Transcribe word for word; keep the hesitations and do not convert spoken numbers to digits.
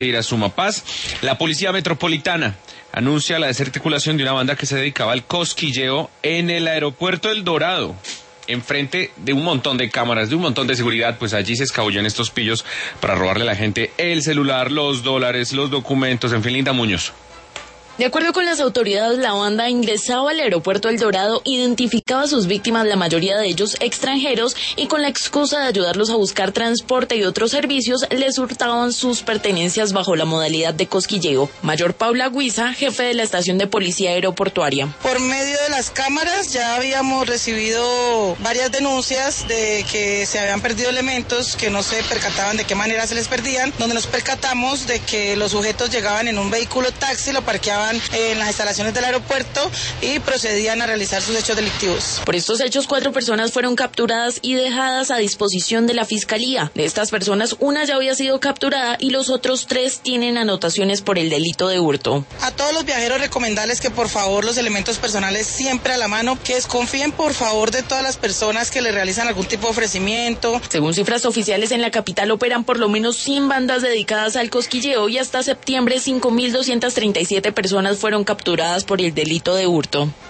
ir a Sumapaz. La Policía Metropolitana anuncia la desarticulación de una banda que se dedicaba al cosquilleo en el aeropuerto El Dorado. Enfrente de un montón de cámaras, de un montón de seguridad, pues allí se escabullen estos pillos para robarle a la gente el celular, los dólares, los documentos, en fin, Linda Muñoz. De acuerdo con las autoridades, la banda ingresaba al aeropuerto El Dorado, identificaba a sus víctimas, la mayoría de ellos extranjeros, y con la excusa de ayudarlos a buscar transporte y otros servicios, les hurtaban sus pertenencias bajo la modalidad de cosquilleo. Mayor Paula Guisa, jefe de la estación de policía aeroportuaria. Por medio de las cámaras ya habíamos recibido varias denuncias de que se habían perdido elementos que no se percataban de qué manera se les perdían, donde nos percatamos de que los sujetos llegaban en un vehículo taxi, lo parqueaban en las instalaciones del aeropuerto y procedían a realizar sus hechos delictivos. Por estos hechos, cuatro personas fueron capturadas y dejadas a disposición de la Fiscalía. De estas personas, una ya había sido capturada y los otros tres tienen anotaciones por el delito de hurto. A todos los viajeros recomendarles que por favor los elementos personales siempre a la mano, que desconfíen por favor de todas las personas que les realizan algún tipo de ofrecimiento. Según cifras oficiales, en la capital operan por lo menos cien bandas dedicadas al cosquilleo y hasta septiembre cinco mil doscientas treinta y siete personas fueron capturadas por el delito de hurto.